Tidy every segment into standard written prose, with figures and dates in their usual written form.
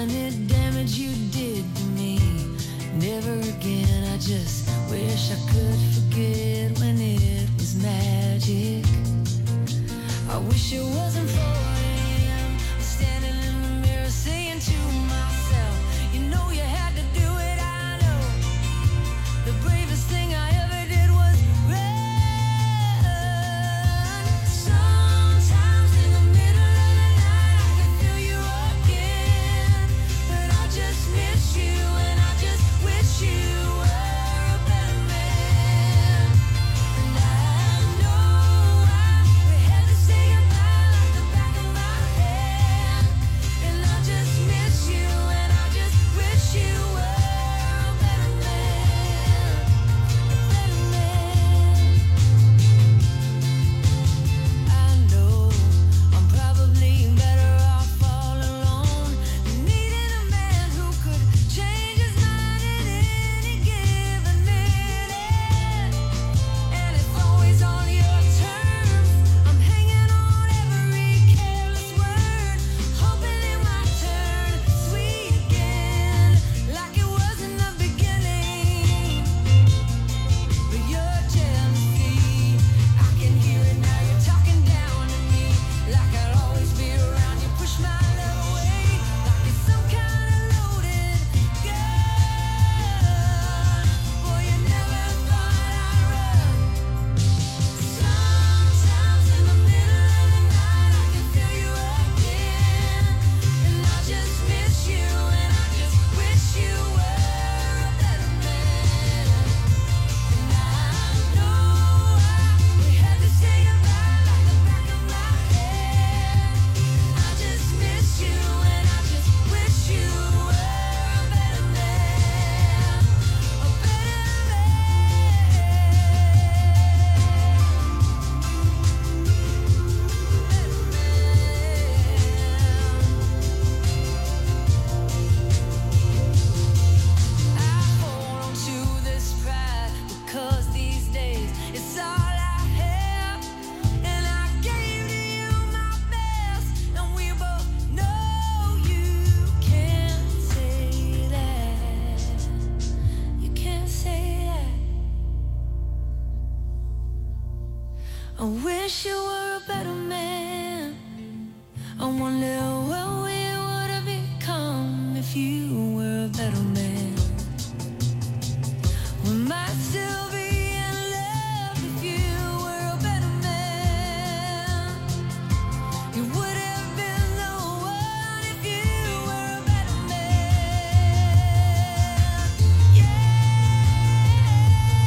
tiny damage you did to me. Never again, I just wish I could forget when it was magic. I wish it wasn't 4 a.m. standing in the mirror saying to myself, you know you had to do it, I know. The bravest thing I ever did was run. Sometimes in the middle of the night I can feel you again, but I just miss you and I just wish you were a better man. And I know we had to say goodbye like the back of my hand, and I just miss you and I just wish you were a better man, a better man. I know I'm probably better off all alone than needing a man who could change his mind at any given minute. And it's always on your terms. I'm hanging on every careless word, hoping it might turn sweet again, like it was in the beginning. But your jealousy, I can hear it now. You're talking down to me, like I'll always be around. You push my love away, like it's some kind of loaded gun. Boy, you never thought I'd run. Sometimes in the middle of the night I can feel you again, and I just miss you and I just wish you were a better man. And I know we had to say goodbye like the back of my hand. I just miss you and I just wish you were a better man, a better I hold on to this pride because these days it's all I have, and I gave to you my best, and we both know you can't say that. You can't say that. I wish you were a better man. I wonder what we would have become if you were a better man. We might still be in love if you were a better man. You would have been the one if you were a better man. Yeah.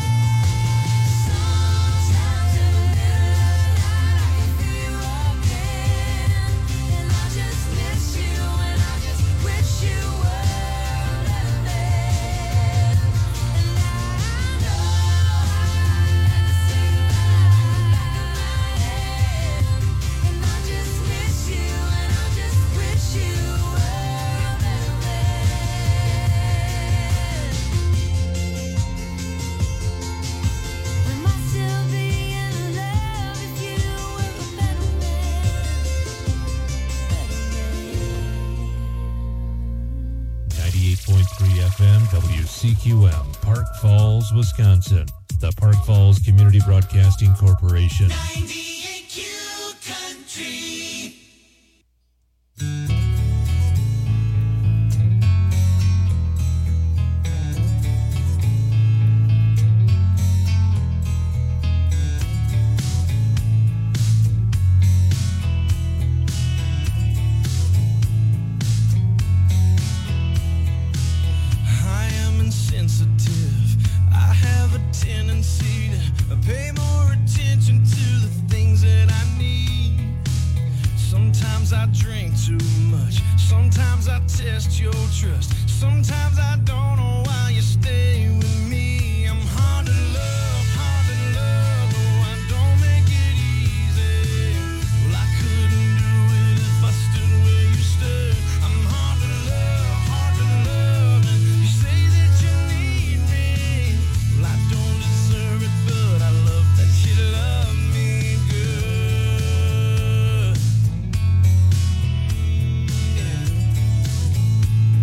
Sometimes in the middle of the night I can feel you again, and I just miss you and I just wish you were a better man. And I know I had to say goodbye like the back of my hand, and I just miss you and I just wish you were a better man. We might still be in love if you were a better man, better man. 98.3 FM WCQM, Park Falls, Wisconsin. The Park Falls Community Broadcasting Corporation. 98Q Country. I am insensitive. I have a tendency to pay more attention to the things that I need. Sometimes I drink too much. Sometimes I test your trust. Sometimes I don't know why you stay with me. I'm hard to love, oh, I don't make it easy. Well, I couldn't do it if I stood where you stood. I'm hard to love, and you say that you need me. Well, I don't deserve it, but I love that you love me good. 'Cause I love you, and I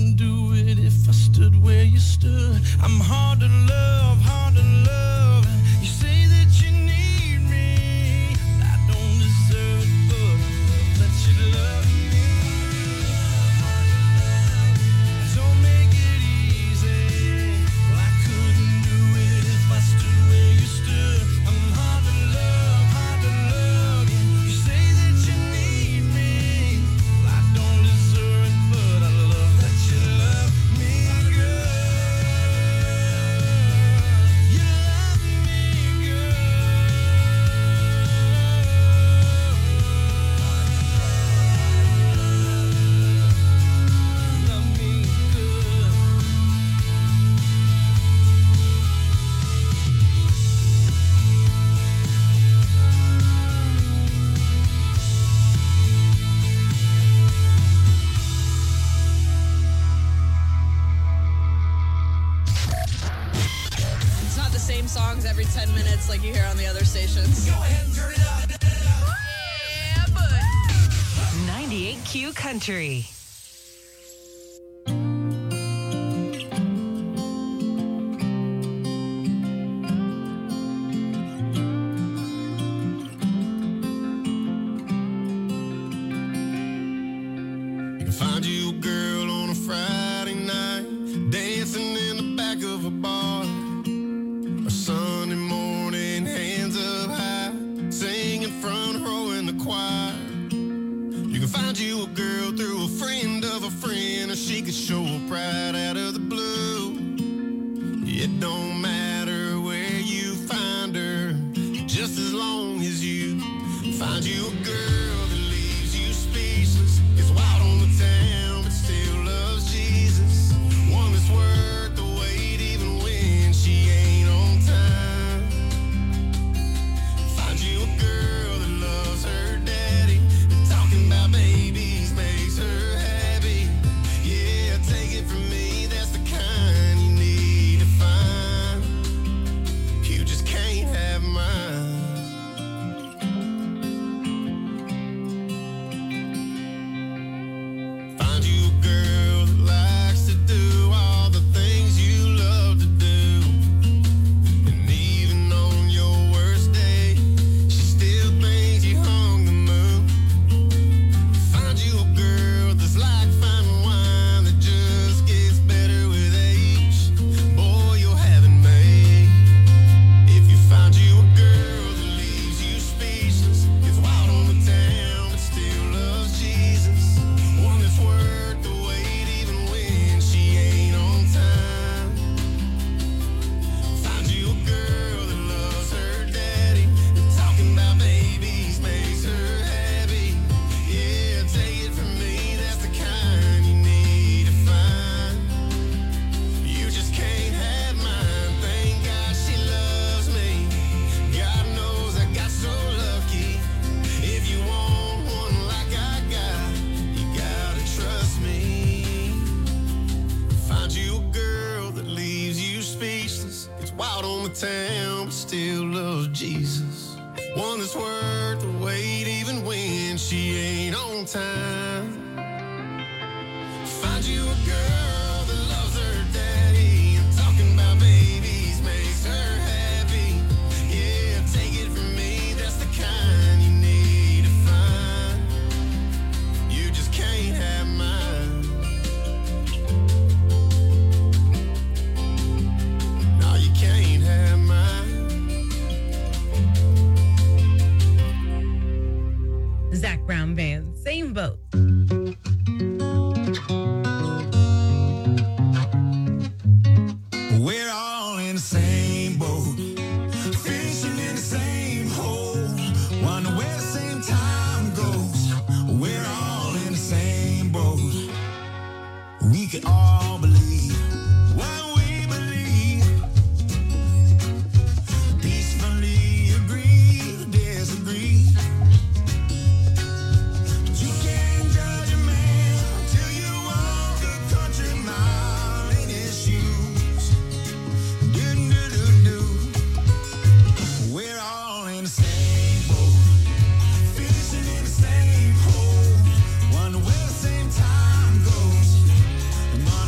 couldn't do it if I stood where you stood. I'm hard to love, hard to love. You say that you need me. I don't deserve it, but I love that you love me. Don't make it easy. Well, I couldn't do it if I stood where you stood. I'm hard to love, hard to love. You say that you need me. Well, I don't deserve it, but I love that you love me, girl. You love me, girl. Love me good. It's not the same songs every 10 minutes like you hear on the other stations. Go ahead and turn it up. Yeah, but 98Q Country. You can find you a girl on a Friday night, dancing in the back of a bar. A Sunday morning, hands up high, singing front row in the choir. You can find you a girl through a friend of a friend, or she could show up right out of the blue. It don't matter where you find her, just as long as you find you a girl that leaves you speechless, gets wild on the town but still loves Jesus. One that's worth the wait even when she ain't on time. Find you a girl that loves her daddy, talking about babies makes her happy. Yeah, take it from me, that's the kind you need to find. You just can't have mine. Find you a girl that likes to do all the things you love to do. And even on your worst day, she still thinks you hung the moon. Find you a girl that's like fine wine that just gets better with age. Boy, you'll have it made. If you find you a girl that leaves you speechless, gets wild on the town but still loves Jesus. One that's worth the wait even when she ain't on time. Find you a girl that loves her daddy, talking about babies makes her happy. Yeah, take it from me, that's the kind you need to find. You just can't have mine. Thank God she loves me. God knows I got so lucky. If you want one like I got, you gotta trust me. Find you a girl that leaves you speechless, gets wild on the town but still loves Jesus. One that's worth the wait even when she ain't on time. Find you a girl that loves her daddy, and talking about babies makes her happy. Yeah, take it from me, that's the kind you need to find. You just can't have mine. No, you can't have mine. Zach Brown Band, Same Boat. We're all in the same boat, fishing in the same hole, wonder where the same time goes. We're all in the same boat. We can all believe what we believe, peacefully agree to disagree. But you can't judge a man till you walk a country mile in his shoes. Do-do-do-do. We're all in the same boat, fishing in the same hole, wonder where the same time goes.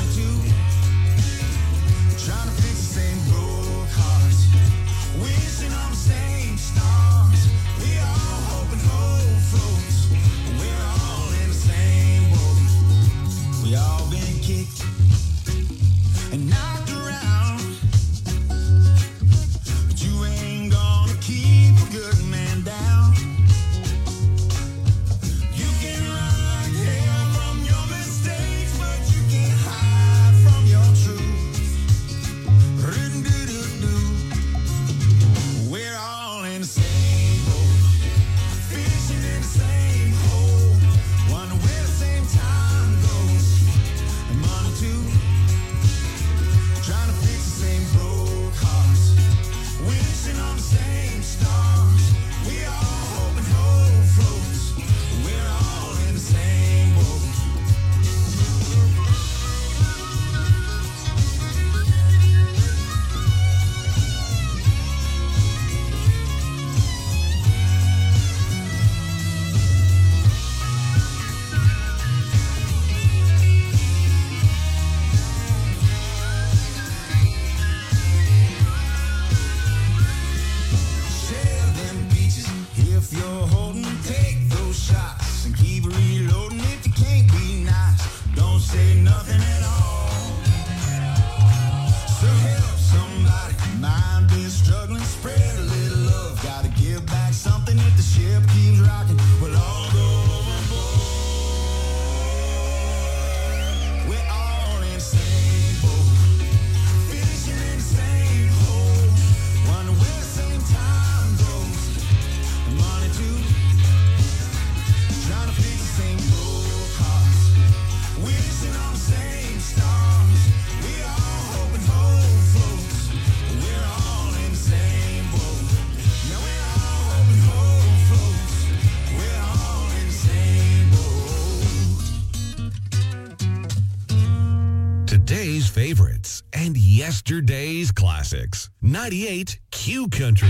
today's favorites and yesterday's classics. 98 Q Country.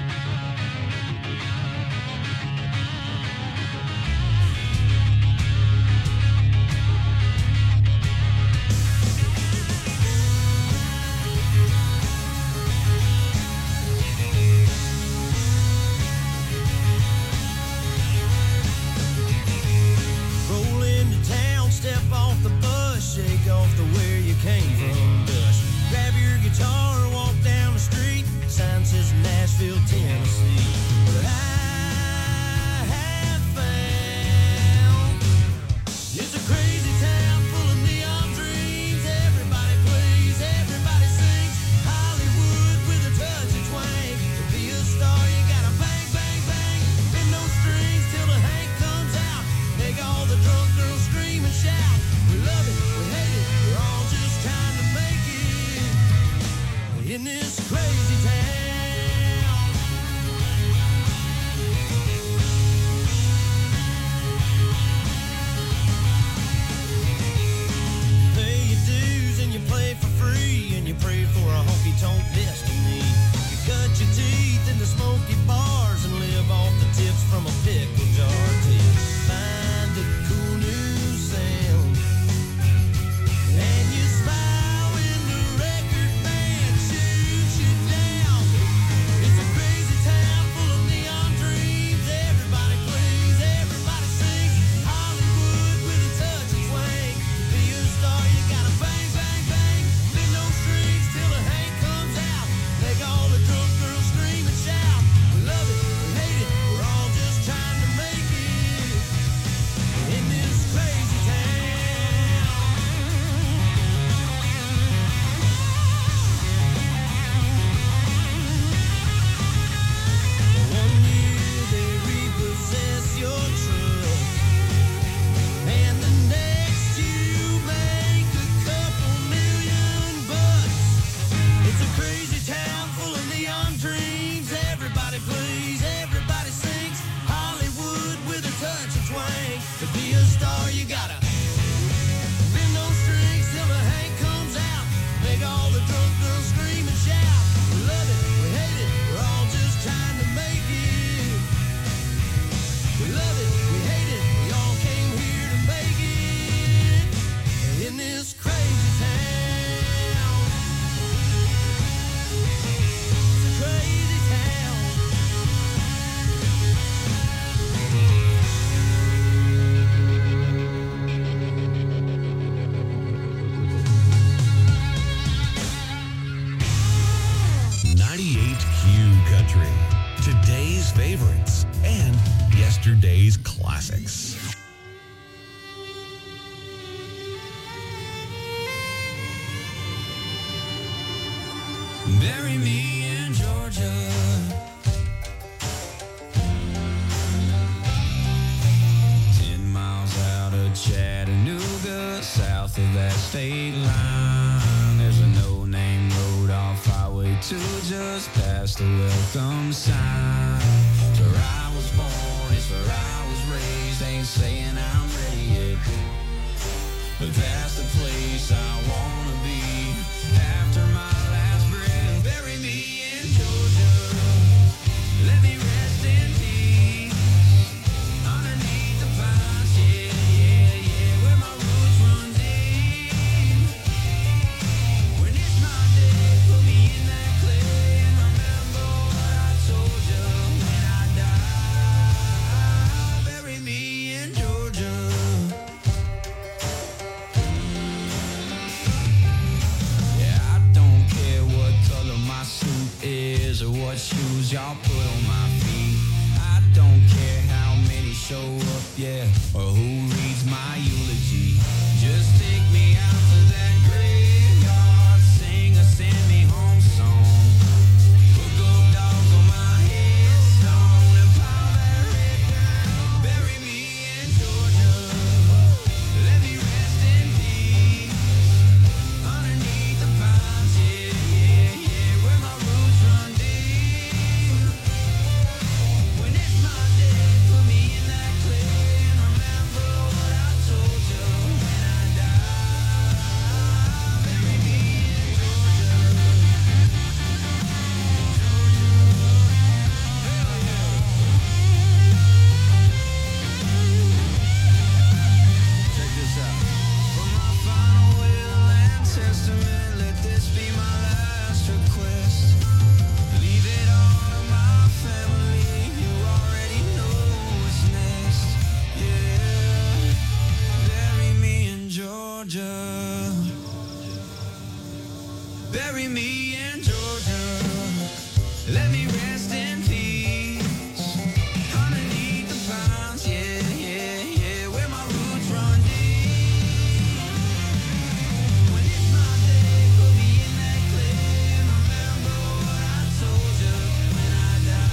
Roll into town, step off the bus, shake off the where you came from dust. Grab your guitar, walk down the street. Sign says Nashville, Tennessee. But I have found it's a crazy town full of neon dreams. Everybody plays, everybody sings. Hollywood with a touch of twang. To be a star, you gotta bang, bang, bang. Bend those strings till the Hank comes out. Make all the drunk girls scream and shout. We love it, we hate it, we're all just trying to make it in this crazy town. Pay your dues and you play for free, and you pray for a honky-tonk destiny. You cut your teeth in the smoky bars and live off the tips from a pickle jar till you find a cool new sound. And you smile when the record band shoots you down. It's a crazy town full of neon dreams. Everybody plays, everybody sings. Hollywood with a touch of twang. To be a star, you gotta bang, bang, bang. Bend those strings till the Hank comes out. Make all the drunk girls scream and shout. We love it, we hate it, we're all just trying to make it in this crazy town. One year they repossess your truck, and the next you make a couple $1,000,000. It's a crazy town full of neon dreams. Everybody plays, everybody sings. Hollywood with a touch of twang. To be a star, you gotta bend those strings till the Hank comes out. Make all the drunk girls scream and shout. We love it, we hate it, we're all just trying to make it. We love it, we hate it, we all came here to make it in this crazy town. It's a crazy town. Q Country. Today's favorites and yesterday's classics. Bury me in Georgia. 10 miles out of Chattanooga, south of that state line. There's a no-name road off Highway 2, just past the welcome sign. It's where I was born, it's where I was raised. Ain't saying I'm ready yet, but that's the place I wanna be after my last breath. Bury me in Georgia, let me rest in peace underneath the pines. Yeah, yeah, yeah, where my roots run deep. When it's my day, put me in that clay and remember what I told you when I die. Bury me in Georgia. Yeah, I don't care what color my suit is or what shoes y'all put on my feet. I don't care how many show up, yeah, or who reads my eulogy. Just take me out to that graveyard, sing a send me home song. Hook up dogs on my headstone and pile that red down. Bury me in Georgia, let me rest in peace underneath the pines. Yeah, yeah, yeah, where my roots run deep. When it's my day, put me in that clay and remember what I told you Bury me in Georgia. Let me rest in peace. Underneath the pines, yeah, yeah, yeah, where my roots run deep. When it's my day, put me in that clay and remember what I told you when I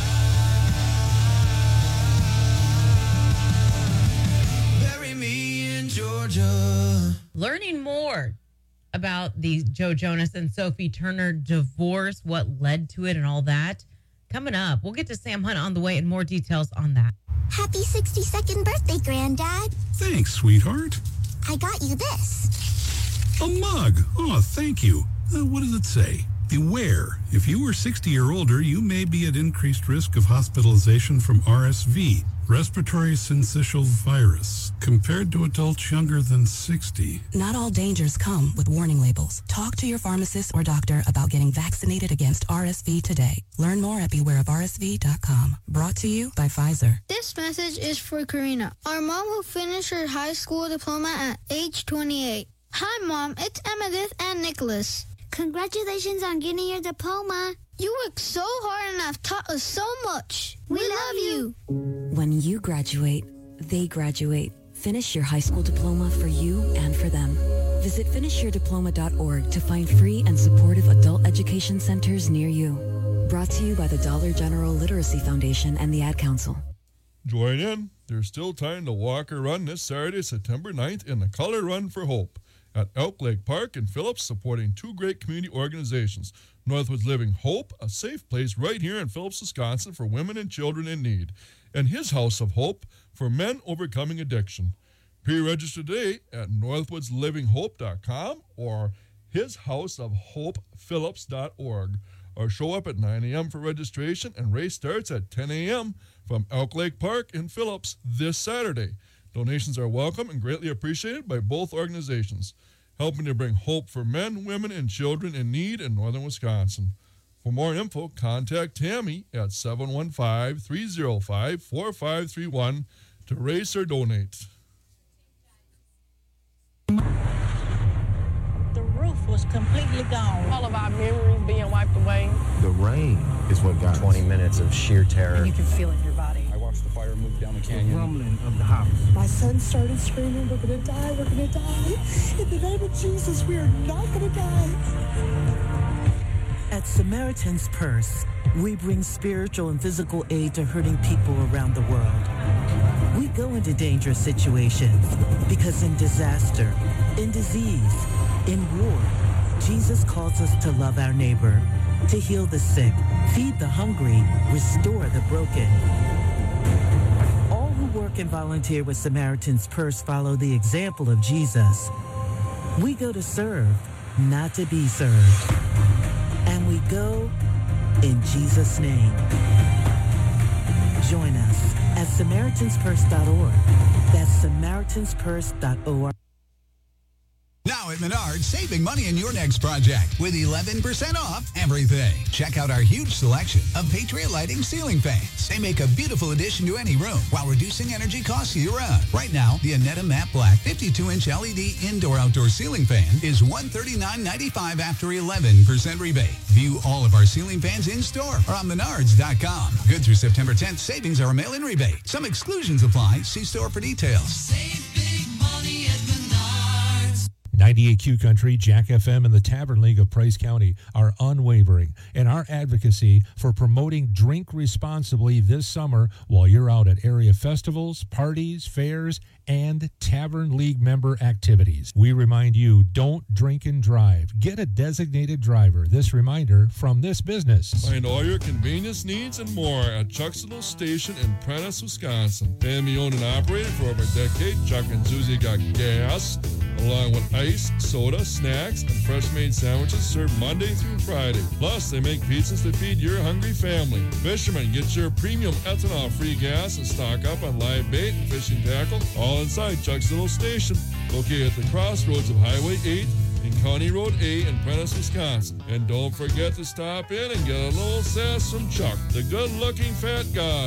die. Bury me in Georgia. Learning more about the Joe Jonas and Sophie Turner divorce, what led to it and all that. Coming up, we'll get to Sam Hunt on the way and more details on that. Happy 62nd birthday, Granddad. Thanks, sweetheart. I got you this. A mug. Oh, thank you. What does it say? Beware. If you are 60 or older, you may be at increased risk of hospitalization from RSV, respiratory syncytial virus, compared to adults younger than 60. Not all dangers come with warning labels. Talk to your pharmacist or doctor about getting vaccinated against RSV today. Learn more at bewareofrsv.com. Brought to you by Pfizer. This message is for Karina, our mom who finished her high school diploma at age 28. Hi, Mom. It's Emmettith and Nicholas. Congratulations on getting your diploma. You worked so hard and have taught us so much. We love you. When you graduate, they graduate. Finish your high school diploma for you and for them. Visit finishyourdiploma.org to find free and supportive adult education centers near you. Brought to you by the Dollar General Literacy Foundation and the Ad Council. Join in. There's still time to walk or run this Saturday, September 9th in the Color Run for Hope at Elk Lake Park in Phillips, supporting two great community organizations. Northwoods Living Hope, a safe place right here in Phillips, Wisconsin for women and children in need, and His House of Hope for men overcoming addiction. Pre-register today at northwoodslivinghope.com or hishouseofhopephillips.org, or show up at 9 a.m. for registration, and race starts at 10 a.m. from Elk Lake Park in Phillips this Saturday. Donations are welcome and greatly appreciated by both organizations, helping to bring hope for men, women, and children in need in northern Wisconsin. For more info, contact Tammy at 715-305-4531 to raise or donate. The roof was completely gone. All of our memories being wiped away. The rain is what got 20 minutes of sheer terror. And you can feel it in your body. I watched the fire move down the canyon. The rumbling of the house. My son started screaming, we're going to die, we're going to die. In the name of Jesus, we are not going to die. At Samaritan's Purse, we bring spiritual and physical aid to hurting people around the world. We go into dangerous situations because in disaster, in disease, in war, Jesus calls us to love our neighbor, to heal the sick, feed the hungry, restore the broken. All who work and volunteer with Samaritan's Purse follow the example of Jesus. We go to serve, not to be served. And we go in Jesus' name. Join us at SamaritansPurse.org. That's SamaritansPurse.org. Now at Menards, saving money in your next project with 11% off everything. Check out our huge selection of Patriot Lighting ceiling fans. They make a beautiful addition to any room while reducing energy costs year-round. Right now, the Annetta Matte Black 52-inch LED indoor-outdoor ceiling fan is $139.95 after 11% rebate. View all of our ceiling fans in-store or on Menards.com. Good through September 10th, savings are a mail-in rebate. Some exclusions apply. See store for details. Save big money at Menards. 98Q Country, Jack FM, and the Tavern League of Price County are unwavering in our advocacy for promoting drink responsibly this summer while you're out at area festivals, parties, fairs, and Tavern League member activities. We remind you, don't drink and drive. Get a designated driver. This reminder from this business. Find all your convenience needs and more at Chuck's Little Station in Prentice, Wisconsin. Family owned and operated for over a decade, Chuck and Susie got gas, along with ice, soda, snacks, and fresh-made sandwiches served Monday through Friday. Plus, they make pizzas to feed your hungry family. Fishermen, get your premium ethanol-free gas and stock up on live bait and fishing tackle, all inside Chuck's Little Station, located at the crossroads of Highway 8 and County Road A in Prentice, Wisconsin. And don't forget to stop in and get a little sass from Chuck, the good-looking fat guy.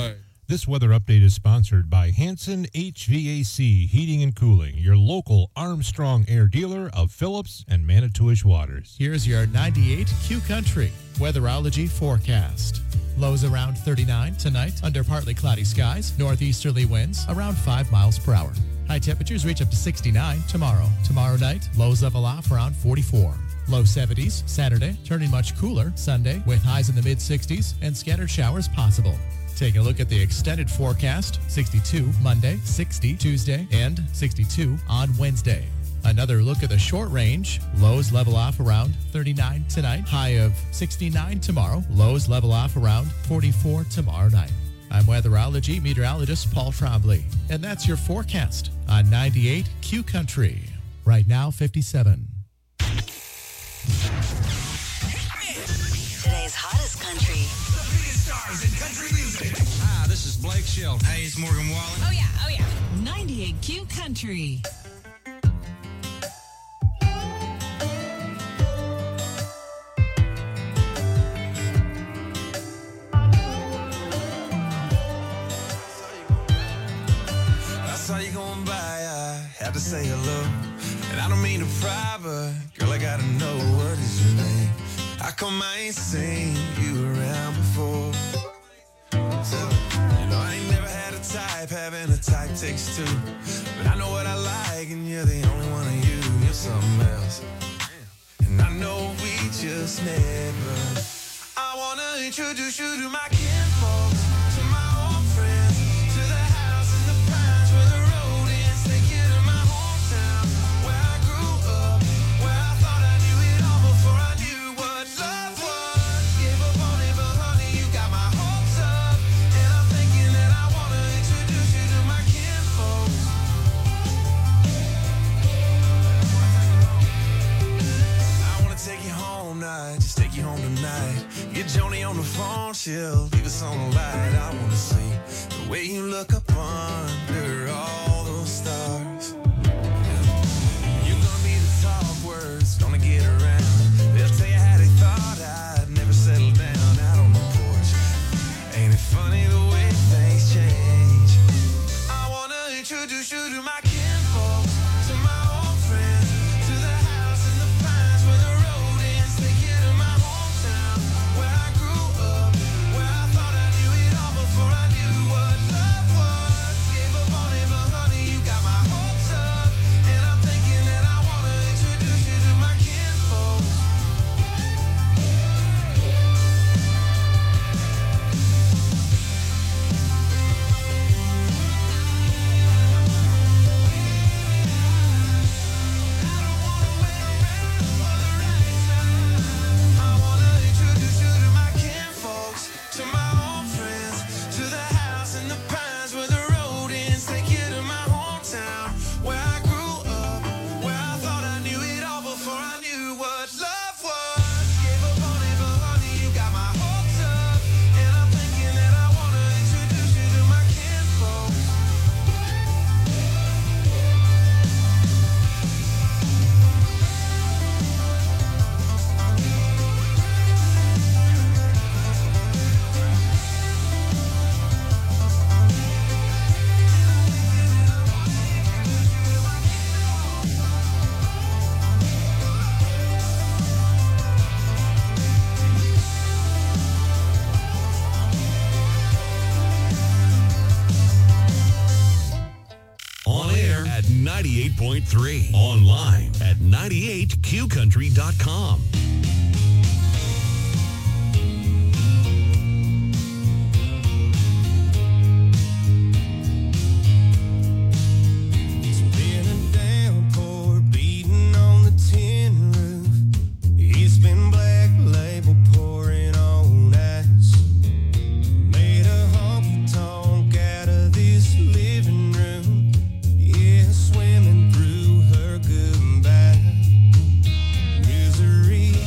This weather update is sponsored by Hanson HVAC Heating and Cooling, your local Armstrong Air dealer of Phillips and Manitowish Waters. Here's your 98 Q Country weatherology forecast. Lows around 39 tonight under partly cloudy skies. Northeasterly winds around 5 miles per hour. High temperatures reach up to 69 tomorrow. Tomorrow night, lows level off around 44. Low 70s Saturday, turning much cooler Sunday with highs in the mid-60s and scattered showers possible. Take a look at the extended forecast. 62 Monday, 60 Tuesday, and 62 on Wednesday. Another look at the short range. Lows level off around 39 tonight. High of 69 tomorrow. Lows level off around 44 tomorrow night. I'm weatherology meteorologist Paul Trombley. And that's your forecast on 98 Q Country. Right now, 57. Today's hottest country. The biggest stars in country music. Hi, this is Blake Shelton. Hey, it's Morgan Wallen. Oh, yeah. Oh, yeah. 98 Q Country. I saw you going by, I had to say hello. And I don't mean to pry, but girl, I gotta know, what is your name? How come I ain't seen you around before? So, you know, I ain't never had a type, having a type takes two. But I know what I like, and you're the only one of you. You're something else. And I know we just met, but I wanna introduce you to my kinfolk, to my old friends, to the house in the pines where the road ends. Take you to my hometown, where I grew up, where I thought I knew it all before I knew what love was. Gave up on it, but honey, you got my hopes up. And I'm thinking that I wanna introduce you to my kinfolk. I wanna take you home night, just take you home tonight. Get Joni on the phone, she'll leave us on the light. I wanna see the way you look up under all those stars. You're gonna be the talk words, gonna get around. They'll tell you how they thought I'd never settle down out on the porch. Ain't it funny the way things change? I wanna introduce you to my kinfolk, to my old friends, to the house in the pines where the road ends. Take you to my hometown, where I grew up, where I thought I knew it all before I knew what love was. Gave up on it, but honey, you got my hopes up. And I'm thinking that I wanna introduce you to my kinfolk. I wanna introduce you to my kinfolks, to my old friends, to the house in the pines where the road ends. Take you to my hometown, where I grew up, where I thought I knew it all before I knew what love was. Gave up on it, but honey, you got my hopes up. And I'm thinking that I wanna introduce you to my kinfolks. On air at 98.3. Online at 98qcountry.com. It's been a downpour beating on the tin roof. It's been Black Label pouring on ice. Made a honky tonk out of this living room. Yeah, swimming through her goodbye. Misery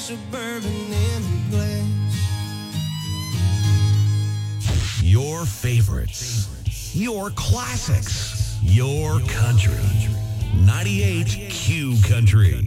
splash of bourbon in a glass. Your favorites. Your classics. Your country. 98 Q Country.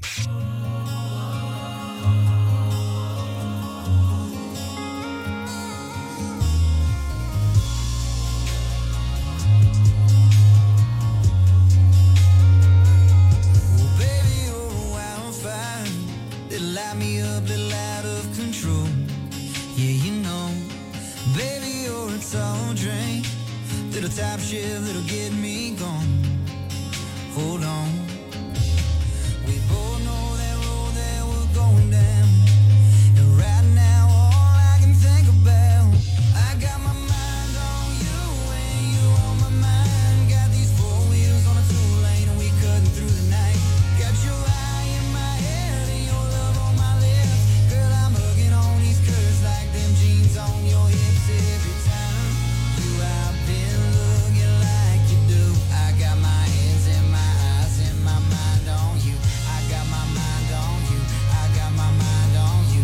Light me up, little out of control. Yeah, you know, baby, you're a tall drink, little top shift that'll get me gone. Hold on, we both know that road that we're going down, and right now all I can think about, I got my mind on you and you on my mind. Got these four wheels on a two-lane and we cutting through the night. Got your eye in my head and your love on my lips. Girl, I'm hugging on these curves like them jeans on your hips. Every time you I've been looking like you do. I got my hands and my eyes and my mind on you. I got my mind on you. I got my mind on you.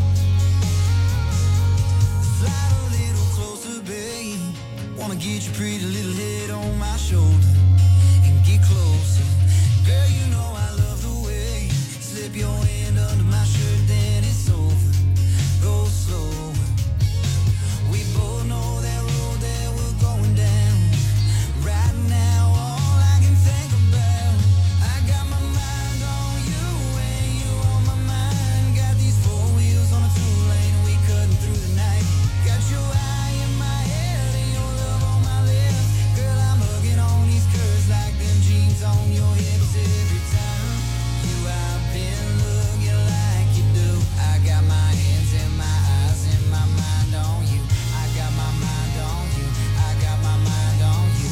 Slide a little closer, babe. Wanna get your pretty little head on my shoulder and get closer. Girl, you know I love the way you slip your hand under my shirt, then it's over. Go slow. We both know that road that we're going down. Right now, all I can think about, I got my mind on you and you on my mind. Got these four wheels on a two-lane and we cutting through the night. Got your eye in my head and your love on my lips. Girl, I'm hugging on these curves like them jeans on your hips. Every time you I've been looking like you do. I got my hands and my eyes and my mind on you. I got my mind on you. I got my mind on you.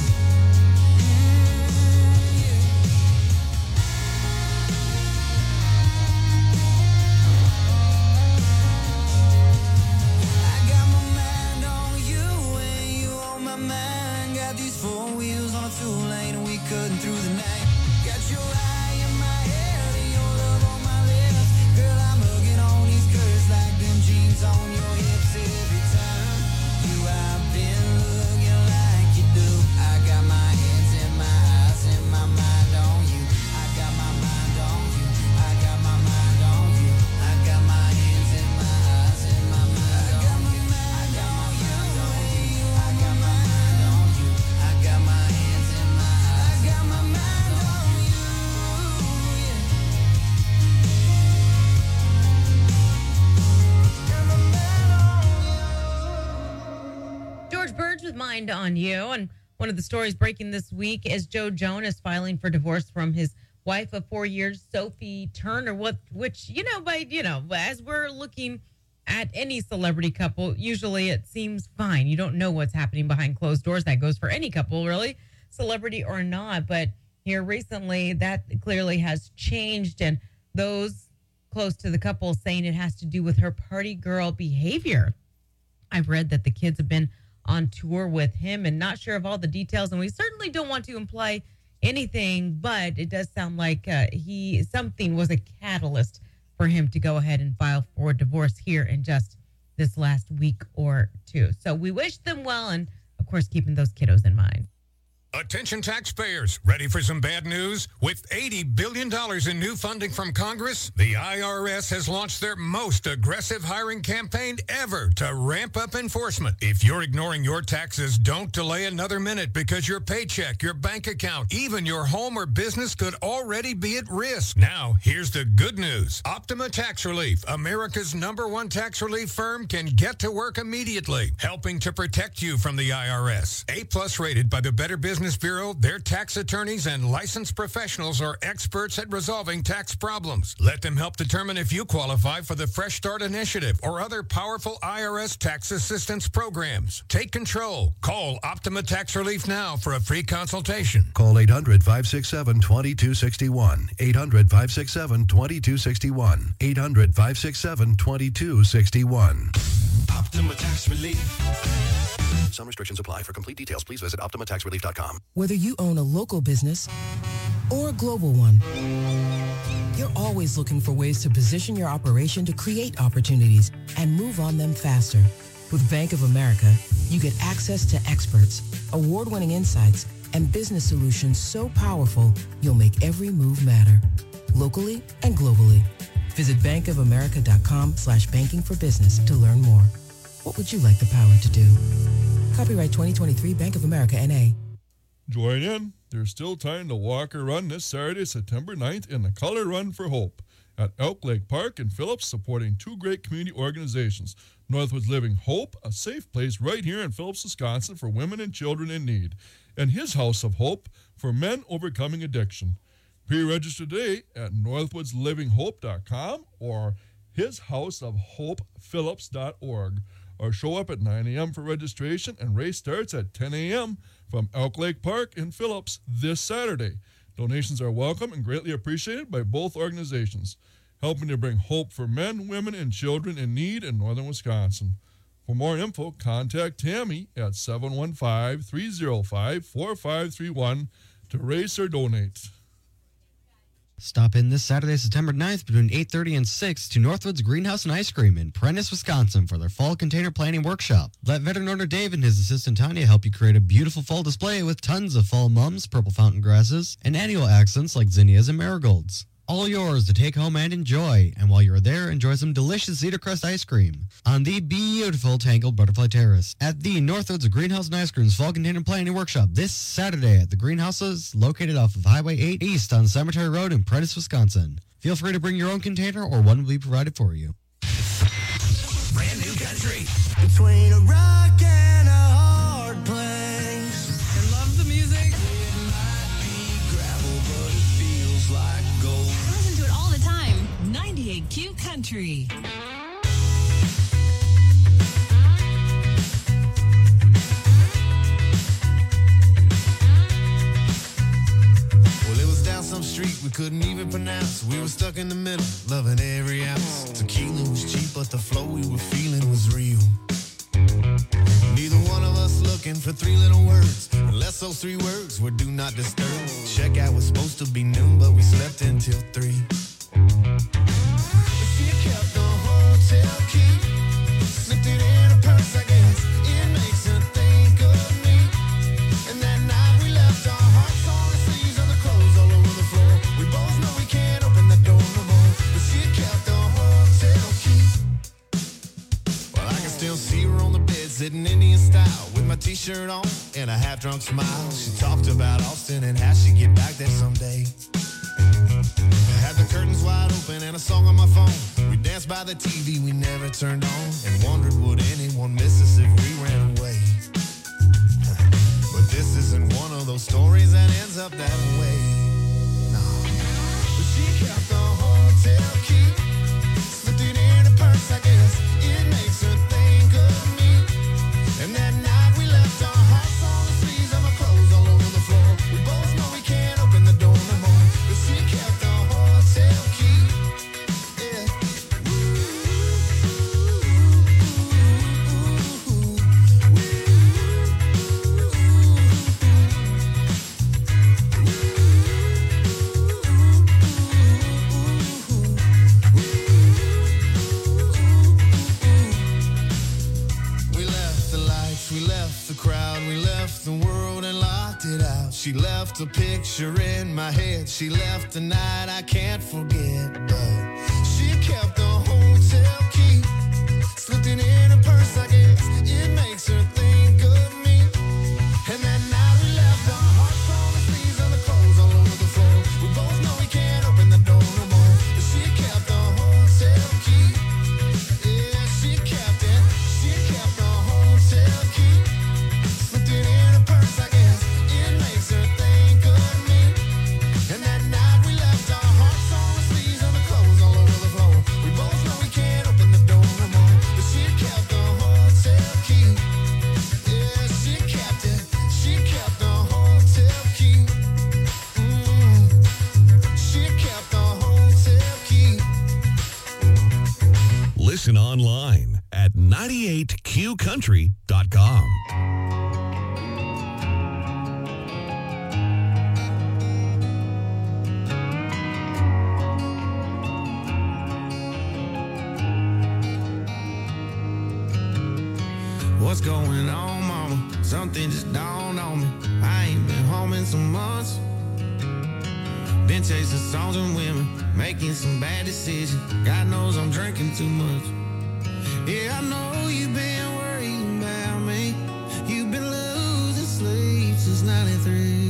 I got my mind on you and you on my mind. Got these four wheels on a two-lane and we cutting through the night. Got your eye in my head and your love on my lips. Girl, I'm hugging on these curves like them jeans on your hips. Every time you I've been looking like you do. I got my hands and my eyes and my mind on you. I got my mind on you. I got my mind on you. I got my hands and my eyes and my mind on you. I got my mind on you. I got my mind on you. I got my hands and my eyes. I got my mind on you. Yeah. Got my mind on you. George Burge with Mind on You. And one of the stories breaking this week is Joe Jonas filing for divorce from his wife of 4 years, Sophie Turner, which, as we're looking at any celebrity couple, usually it seems fine. You don't know what's happening behind closed doors. That goes for any couple, really, celebrity or not. But here recently, that clearly has changed. And those close to the couple saying it has to do with her party girl behavior. I've read that the kids have been on tour with him and not sure of all the details. And we certainly don't want to imply anything, but it does sound like something was a catalyst for him to go ahead and file for divorce here in just this last week or two. So we wish them well and, of course, keeping those kiddos in mind. Attention taxpayers, ready for some bad news? With $80 billion in new funding from Congress, the IRS has launched their most aggressive hiring campaign ever to ramp up enforcement. If you're ignoring your taxes, don't delay another minute because your paycheck, your bank account, even your home or business could already be at risk. Now, here's the good news. Optima Tax Relief, America's #1 tax relief firm, can get to work immediately, helping to protect you from the IRS. A+ rated by the Better Business Bureau, their tax attorneys and licensed professionals are experts at resolving tax problems. Let them help determine if you qualify for the Fresh Start Initiative or other powerful IRS tax assistance programs. Take control. Call Optima Tax Relief now for a free consultation. Call 800-567-2261. 800-567-2261. 800-567-2261. Optima Tax Relief. Some restrictions apply. For complete details, please visit OptimaTaxRelief.com. Whether you own a local business or a global one, You're always looking for ways to position your operation to create opportunities and move on them faster. With Bank of America, you get access to experts, award-winning insights, and business solutions so powerful, you'll make every move matter, locally and globally. Visit bankofamerica.com/banking for business to learn more. What would you like the power to do? Copyright 2023 Bank of America, N.A. Join in. There's still time to walk or run this Saturday, September 9th in the Color Run for Hope at Elk Lake Park in Phillips, supporting two great community organizations. Northwoods Living Hope, a safe place right here in Phillips, Wisconsin for women and children in need, and His House of Hope for men overcoming addiction. Pre-register today at northwoodslivinghope.com or hishouseofhopephillips.org, or show up at 9 a.m. for registration, and race starts at 10 a.m. from Elk Lake Park in Phillips this Saturday. Donations are welcome and greatly appreciated by both organizations, helping to bring hope for men, women, and children in need in northern Wisconsin. For more info, contact Tammy at 715-305-4531 to race or donate. Stop in this Saturday, September 9th between 8:30 and 6 to Northwoods Greenhouse and Ice Cream in Prentice, Wisconsin for their fall container planning workshop. Let veteran owner Dave and his assistant Tanya help you create a beautiful fall display with tons of fall mums, purple fountain grasses, and annual accents like zinnias and marigolds. All yours to take home and enjoy. And while you're there, enjoy some delicious Cedar Crust ice cream on the beautiful Tangled Butterfly Terrace at the Northwoods Greenhouse and Ice Cream's Fall Container Planning Workshop this Saturday at the greenhouses located off of Highway 8 East on Cemetery Road in Prentice, Wisconsin. Feel free to bring your own container or one will be provided for you. Brand new country. Between a rock and a hard place. I love the music. It might be gravel, but it feels like gold. I listen to it all the time. 98Q Country. Well, it was down some street we couldn't even pronounce. We were stuck in the middle, loving every ounce. Tequila was cheap, but the flow we were feeling was real. Neither one of us looking for three little words, unless those three words were do not disturb. Checkout was supposed to be noon, but we slept until 3. She kept the hotel key, slipped it in her purse, I guess. It makes her think of me. And that night we left our hearts on the sleeves of the clothes all over the floor. We both know we can't open the door no more, but she kept the hotel key. Well, I can still see her on the bed, sitting Indian style, with my t-shirt on and a half-drunk smile. She talked about Austin and how she'd get back there someday. I had the curtains wide open and a song on my phone. We danced by the TV we never turned on, and wondered would anyone miss us if we ran away. But this isn't one of those stories that ends up that way. No. But she kept the hotel key, slipped it in her purse, I guess. It makes her think of me. And that night we left our hearts on the sleeves of our clothes all over the floor. We both know we can't open the door no more, but she kept the hotel key. Yeah. We left the lights, we left the crowd, we left the world and locked it out. She left a picture in my head, she left a night I can't forget. But she kept the hotel key, slipped it in her purse, I guess. It makes her think of me. And that night we left our hearts on the sleeves of the clothes all over the floor. We both know we can't open the door no more, but she kept the hotel key. Yeah, she kept it. She kept the hotel key, slipped it in her purse, I guess. It makes her think of me. And that night we left our hearts on the sleeves of the clothes all over the floor. We both know we can't open the door no more, but she kept the hotel key. Yeah, she kept it. She kept the hotel key. She kept the hotel key. Listen online at 98qcountry.com. What's going on, mama? Something just dawned on me. I ain't been home in some months. Been chasing songs and women, making some bad decisions. God knows I'm drinking too much. Yeah, I know you've been worrying about me. You've been losing sleep since 93.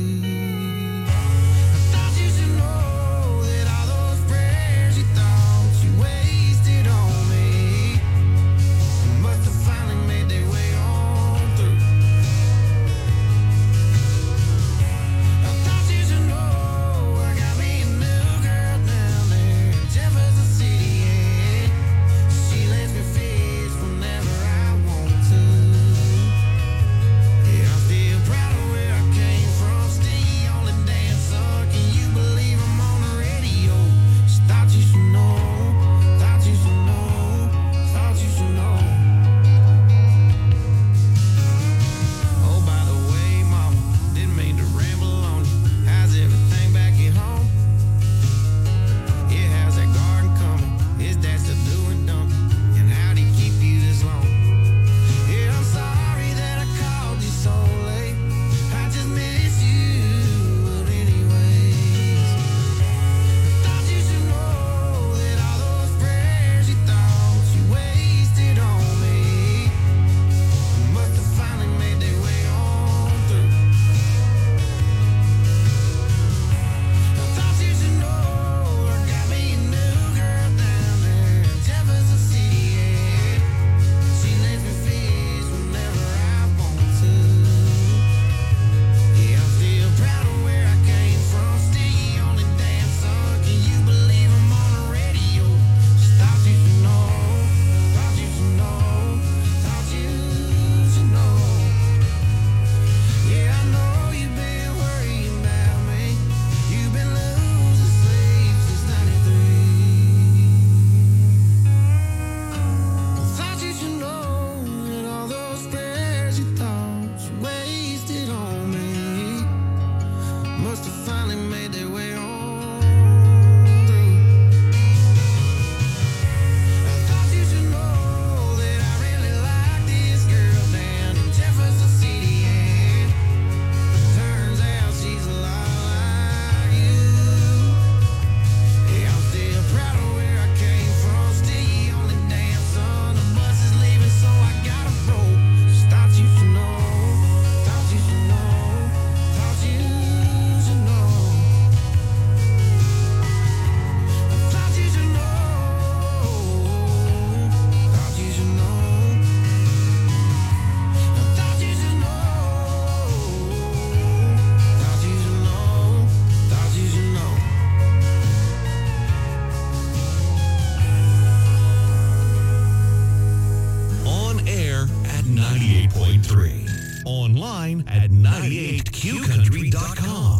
Online at 98qcountry.com.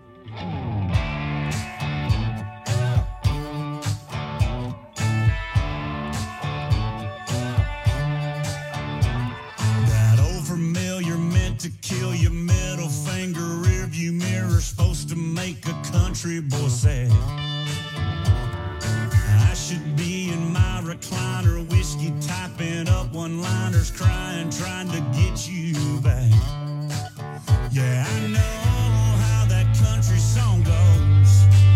That old familiar meant to kill your middle finger rearview mirror, supposed to make a country boy sad. I should be in my recliner, whiskey typing up one-liners, crying, trying to get you back. Yeah, I know how that country song goes.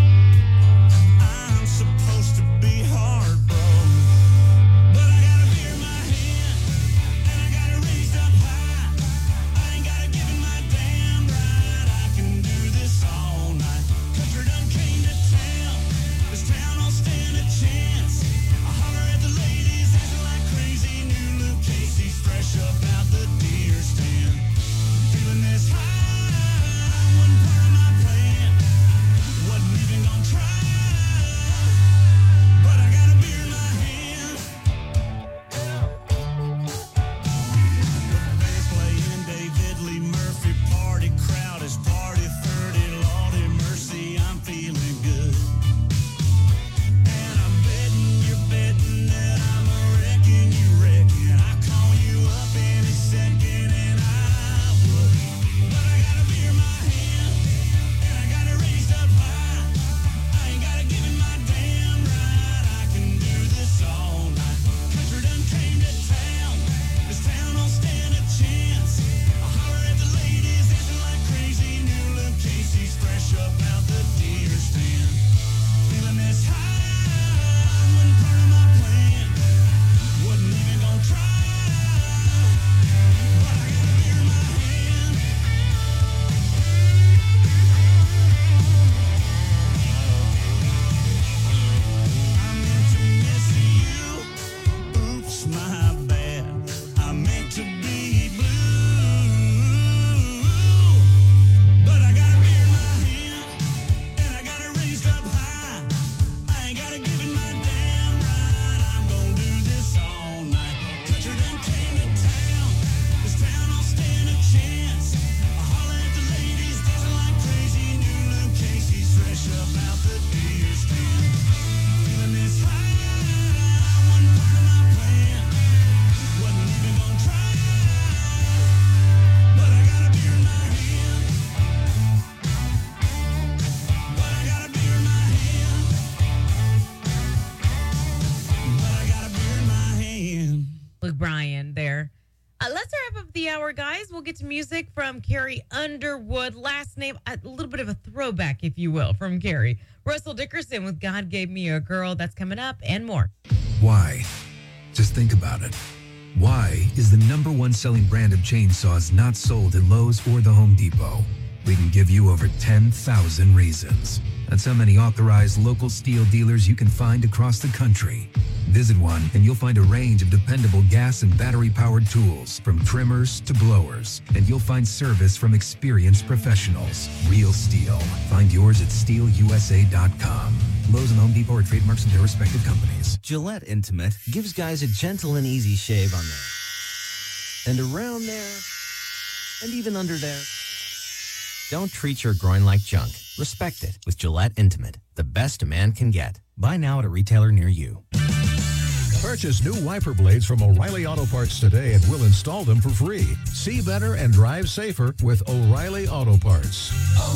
I'm supposed to be heartbroken, but I got a beer in my hand, and I got it raised up high. I ain't got to give it my damn right. I can do this all night. Country done came to town. This town don't stand a chance. I holler at the ladies, acting like crazy. New Luke Casey's fresh up out the deer stand. Feeling this high. of the hour, guys, we'll get to music from Carrie Underwood. Last name, a little bit of a throwback, if you will, from Carrie. Russell Dickerson with God Gave Me a Girl. That's coming up and more. Why? Just think about it. Why is the #1 selling brand of chainsaws not sold at Lowe's or the Home Depot? We can give you over 10,000 reasons. That's how many authorized local steel dealers you can find across the country. Visit one and you'll find a range of dependable gas and battery-powered tools, from trimmers to blowers. And you'll find service from experienced professionals. Real STIHL. Find yours at stihlusa.com. Lowe's and Home Depot are trademarks of their respective companies. Gillette Intimate gives guys a gentle and easy shave on there, and around there, and even under there. Don't treat your groin like junk. Respect it with Gillette Intimate, the best a man can get. Buy now at a retailer near you. Purchase new wiper blades from O'Reilly Auto Parts today and we'll install them for free. See better and drive safer with O'Reilly Auto Parts.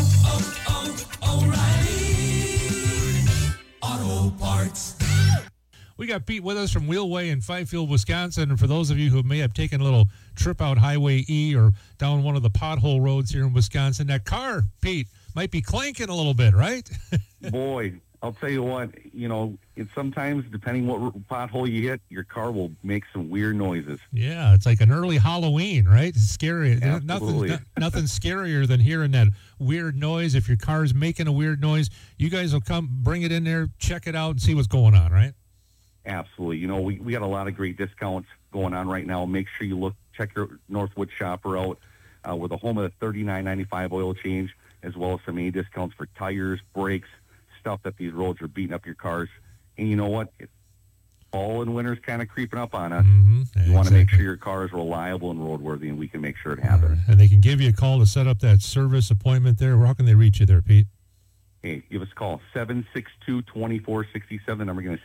O'Reilly Auto Parts. We got Pete with us from Wheelway in Fifield, Wisconsin. And for those of you who may have taken a little trip out Highway E or down one of the pothole roads here in Wisconsin, that car, Pete, might be clanking a little bit, right? Boy, I'll tell you what, it's sometimes, depending what pothole you hit, your car will make some weird noises. Yeah, it's like an early Halloween, right? It's scary. Absolutely. Nothing scarier than hearing that weird noise. If your car's making a weird noise, you guys will come, bring it in there, check it out, and see what's going on, right? Absolutely. We got a lot of great discounts going on right now. Make sure you check your Northwood shopper out. We're the home of the $39.95 oil change, as well as some A discounts for tires, brakes, stuff that these roads are beating up your cars. And you know what? Fall and winter's kind of creeping up on us. You want to make sure your car is reliable and roadworthy, and we can make sure it happens. And they can give you a call to set up that service appointment there. How can they reach you there, Pete? Hey, give us a call, 762-2467. Number again is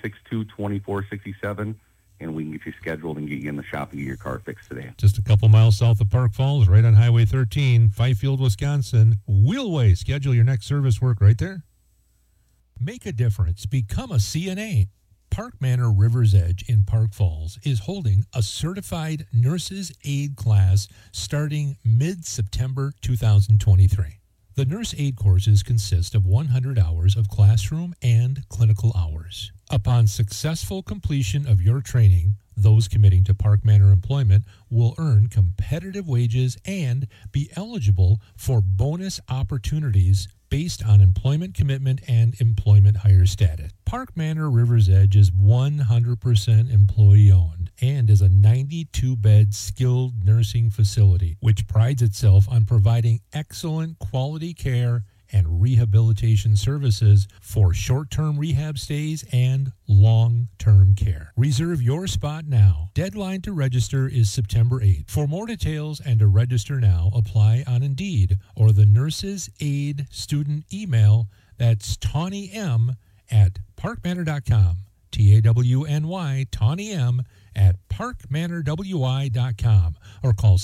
762-2467, and we can get you scheduled and get you in the shop and get your car fixed today. Just a couple miles south of Park Falls, right on Highway 13, Fifield, Wisconsin. Wheelway. Schedule your next service work right there. Make a difference. Become a CNA. Park Manor River's Edge in Park Falls is holding a certified nurse's aide class starting mid-September 2023. The nurse aide courses consist of 100 hours of classroom and clinical hours. Upon successful completion of your training, those committing to Park Manor employment will earn competitive wages and be eligible for bonus opportunities based on employment commitment and employment hire status. Park Manor River's Edge is 100% employee-owned and is a 92-bed skilled nursing facility, which prides itself on providing excellent quality care and rehabilitation services for short-term rehab stays and long-term care. Reserve your spot now. Deadline to register is September 8th. For more details and to register now, apply on Indeed or the Nurses Aid student email. That's Tawny M at parkmanor.com. Tawny, Tawny M at parkmanorwi.com or call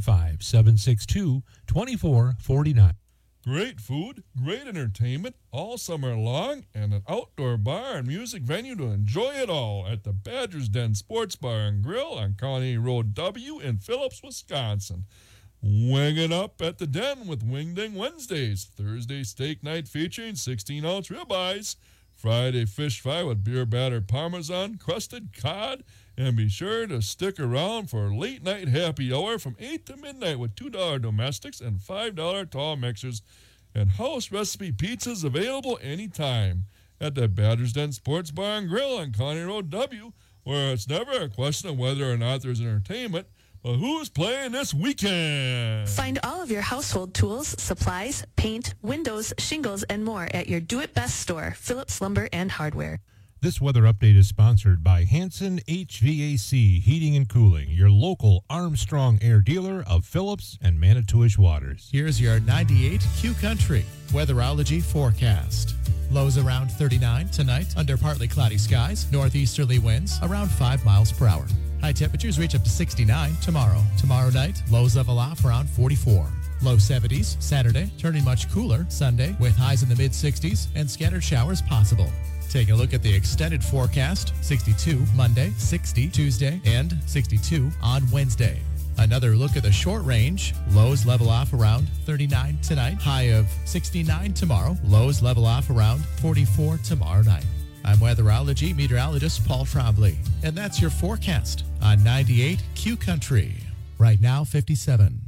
715-762-2449. Great food, great entertainment all summer long, and an outdoor bar and music venue to enjoy it all at the Badger's Den Sports Bar and Grill on County Road W in Phillips, Wisconsin. Wing it up at the Den with Wing Ding Wednesdays. Thursday steak night featuring 16-ounce ribeyes. Friday fish fry with beer batter parmesan, crusted cod, and be sure to stick around for late night happy hour from 8 to midnight with $2 domestics and $5 tall mixers, and house recipe pizzas available anytime at the Badger's Den Sports Bar and Grill on County Road W, where it's never a question of whether or not there's entertainment, but who's playing this weekend? Find all of your household tools, supplies, paint, windows, shingles, and more at your Do It Best store, Phillips Lumber and Hardware. This weather update is sponsored by Hanson HVAC Heating and Cooling, your local Armstrong Air dealer of Phillips and Manitowish Waters. Here's your 98 Q Country weatherology forecast. Lows around 39 tonight under partly cloudy skies, northeasterly winds around 5 miles per hour. High temperatures reach up to 69 tomorrow. Tomorrow night, lows level off around 44. Low 70s Saturday, turning much cooler Sunday with highs in the mid-60s and scattered showers possible. Take a look at the extended forecast. 62 Monday, 60 Tuesday, and 62 on Wednesday. Another look at the short range. Lows level off around 39 tonight. High of 69 tomorrow. Lows level off around 44 tomorrow night. I'm weatherology meteorologist Paul Trombley. And that's your forecast on 98 Q Country. Right now, 57.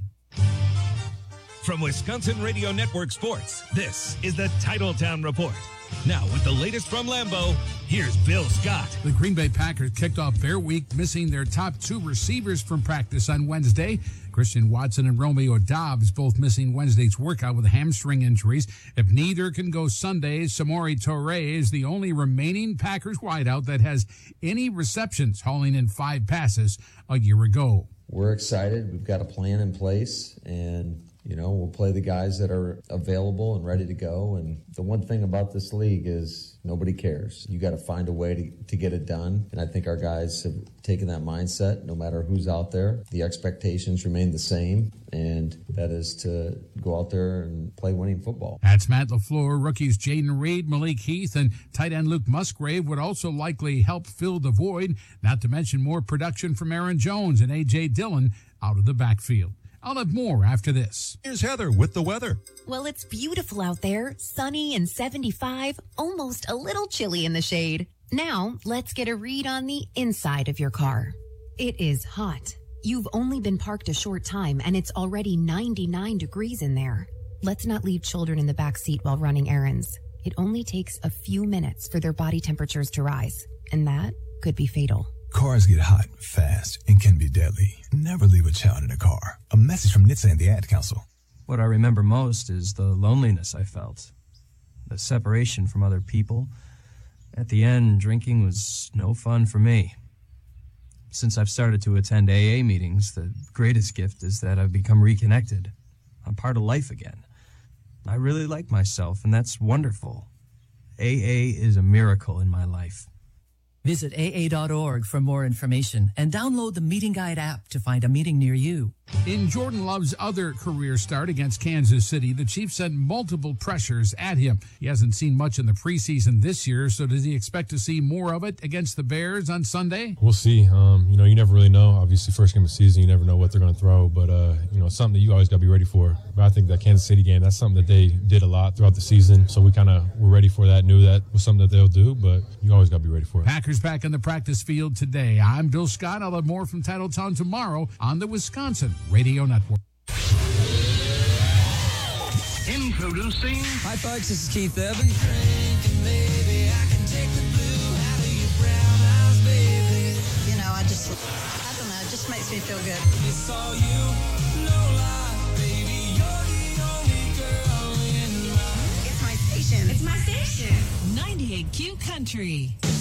From Wisconsin Radio Network Sports, this is the Titletown Report. Now, with the latest from Lambeau, here's Bill Scott. The Green Bay Packers kicked off their week missing their top two receivers from practice on Wednesday. Christian Watson and Romeo Doubs both missing Wednesday's workout with hamstring injuries. If neither can go Sunday, Samori Toure is the only remaining Packers wideout that has any receptions, hauling in 5 passes a year ago. We're excited. We've got a plan in place, and we'll play the guys that are available and ready to go. And the one thing about this league is nobody cares. You got to find a way to get it done. And I think our guys have taken that mindset. No matter who's out there, the expectations remain the same. And that is to go out there and play winning football. That's Matt LaFleur. Rookies Jaden Reed, Malik Heath, and tight end Luke Musgrave would also likely help fill the void, not to mention more production from Aaron Jones and A.J. Dillon out of the backfield. I'll have more after this. Here's Heather with the weather. Well, it's beautiful out there, sunny and 75, almost a little chilly in the shade. Now, let's get a read on the inside of your car. It is hot. You've only been parked a short time, and it's already 99 degrees in there. Let's not leave children in the back seat while running errands. It only takes a few minutes for their body temperatures to rise, and that could be fatal. Cars get hot fast and can be deadly. Never leave a child in a car. A message from NHTSA and the Ad Council. What I remember most is the loneliness I felt, the separation from other people. At the end, drinking was no fun for me. Since I've started to attend AA meetings, the greatest gift is that I've become reconnected. I'm part of life again. I really like myself, and that's wonderful. AA is a miracle in my life. Visit AA.org for more information and download the Meeting Guide app to find a meeting near you. In Jordan Love's other career start against Kansas City, the Chiefs sent multiple pressures at him. He hasn't seen much in the preseason this year, so does he expect to see more of it against the Bears on Sunday? We'll see. You never really know. Obviously, first game of the season, you never know what they're going to throw, but, it's something that you always got to be ready for. But I think that Kansas City game, that's something that they did a lot throughout the season, so we kind of were ready for that, knew that was something that they'll do, but you always got to be ready for it. Packers back in the practice field today. I'm Bill Scott. I'll have more from Titletown tomorrow on the Wisconsin Radio Network. Introducing. Hi, folks. This is Keith Evans. I don't know. It just makes me feel good. It's all you, no lie, baby. You're the only girl in my. It's my station. It's my station. 98 Q Country.